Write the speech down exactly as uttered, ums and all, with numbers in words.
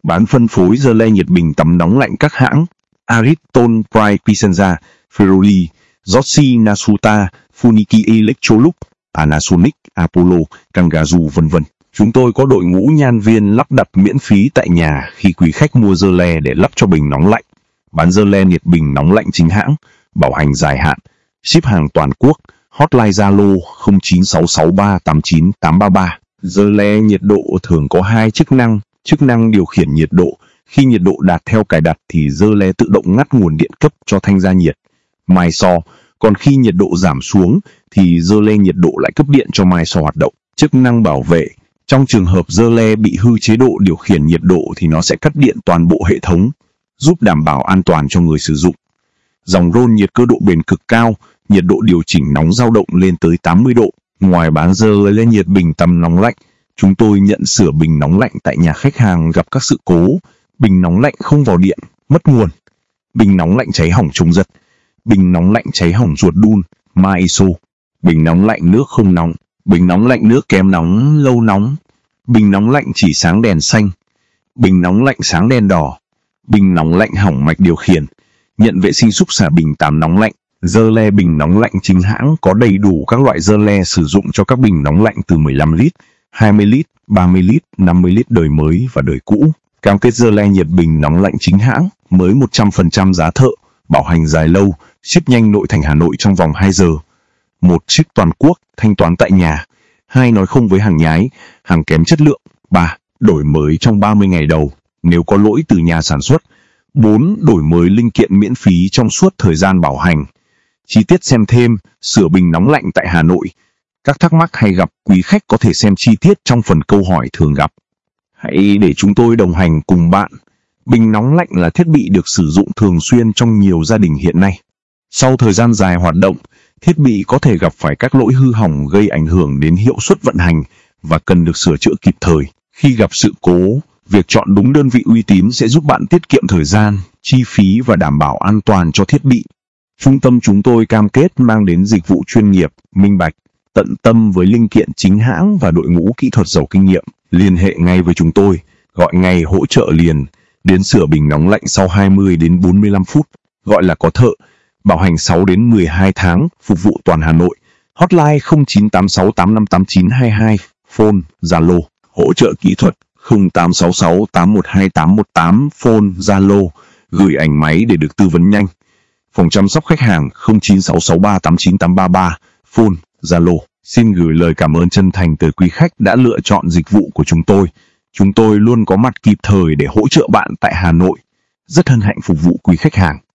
Bán phân phối dơ le nhiệt bình tắm nóng lạnh các hãng Ariston, Pride, Pisenza, Ferroli, Jossi, Nasuta, Funiki Electrolux, Panasonic, Apollo, Kangaroo vân vân. Chúng tôi có đội ngũ nhan viên lắp đặt miễn phí tại nhà khi quý khách mua dơ le để lắp cho bình nóng lạnh. Bán dơ le nhiệt bình nóng lạnh chính hãng, bảo hành dài hạn, ship hàng toàn quốc. Hotline Zalo không chín sáu sáu ba tám chín tám ba ba. Dơ le nhiệt độ thường có hai chức năng. Chức năng điều khiển nhiệt độ. Khi nhiệt độ đạt theo cài đặt thì dơ le tự động ngắt nguồn điện cấp cho thanh gia nhiệt, mai xo. Còn khi nhiệt độ giảm xuống thì dơ le nhiệt độ lại cấp điện cho mai xo hoạt động. Chức năng bảo vệ. Trong trường hợp dơ le bị hư chế độ điều khiển nhiệt độ thì nó sẽ cắt điện toàn bộ hệ thống, giúp đảm bảo an toàn cho người sử dụng. Dòng RON nhiệt cơ độ bền cực cao, nhiệt độ điều chỉnh nóng dao động lên tới tám mươi độ. Ngoài bán dơ le nhiệt bình tắm nóng lạnh, chúng tôi nhận sửa bình nóng lạnh tại nhà khách hàng gặp các sự cố. Bình nóng lạnh không vào điện, mất nguồn. Bình nóng lạnh cháy hỏng chống giật. Bình nóng lạnh cháy hỏng ruột đun, ma i ét o. Bình nóng lạnh nước không nóng. Bình nóng lạnh nước kém nóng, lâu nóng. Bình nóng lạnh chỉ sáng đèn xanh. Bình nóng lạnh sáng đèn đỏ. Bình nóng lạnh hỏng mạch điều khiển. Nhận vệ sinh xúc xả bình tắm nóng lạnh. Dơ le bình nóng lạnh chính hãng có đầy đủ các loại dơ le sử dụng cho các bình nóng lạnh từ mười lăm lít, hai mươi lít, ba mươi lít, năm mươi lít đời mới và đời cũ. Cam kết dơ le nhiệt bình nóng lạnh chính hãng, mới một trăm phần trăm giá thợ, bảo hành dài lâu, ship nhanh nội thành Hà Nội trong vòng hai giờ. Một, ship toàn quốc, thanh toán tại nhà. Hai, nói không với hàng nhái, hàng kém chất lượng. Ba, đổi mới trong ba mươi ngày đầu, nếu có lỗi từ nhà sản xuất. Bốn, đổi mới linh kiện miễn phí trong suốt thời gian bảo hành. Chi tiết xem thêm, sửa bình nóng lạnh tại Hà Nội. Các thắc mắc hay gặp quý khách có thể xem chi tiết trong phần câu hỏi thường gặp. Hãy để chúng tôi đồng hành cùng bạn. Bình nóng lạnh là thiết bị được sử dụng thường xuyên trong nhiều gia đình hiện nay. Sau thời gian dài hoạt động, thiết bị có thể gặp phải các lỗi hư hỏng gây ảnh hưởng đến hiệu suất vận hành và cần được sửa chữa kịp thời. Khi gặp sự cố, việc chọn đúng đơn vị uy tín sẽ giúp bạn tiết kiệm thời gian, chi phí và đảm bảo an toàn cho thiết bị. Trung tâm chúng tôi cam kết mang đến dịch vụ chuyên nghiệp, minh bạch, tận tâm với linh kiện chính hãng và đội ngũ kỹ thuật giàu kinh nghiệm. Liên hệ ngay với chúng tôi, gọi ngay hỗ trợ liền, đến sửa bình nóng lạnh sau hai mươi đến bốn mươi lăm phút, gọi là có thợ, bảo hành sáu đến mười hai tháng, phục vụ toàn Hà Nội. Hotline không chín tám sáu tám năm tám chín hai hai, phone, Zalo, hỗ trợ kỹ thuật không tám sáu sáu tám một hai tám một tám, phone, Zalo, gửi ảnh máy để được tư vấn nhanh. Phòng chăm sóc khách hàng không chín sáu sáu ba tám chín tám ba ba, phone, Zalo. Xin gửi lời cảm ơn chân thành tới quý khách đã lựa chọn dịch vụ của chúng tôi. Chúng tôi luôn có mặt kịp thời để hỗ trợ bạn tại Hà Nội. Rất hân hạnh phục vụ quý khách hàng.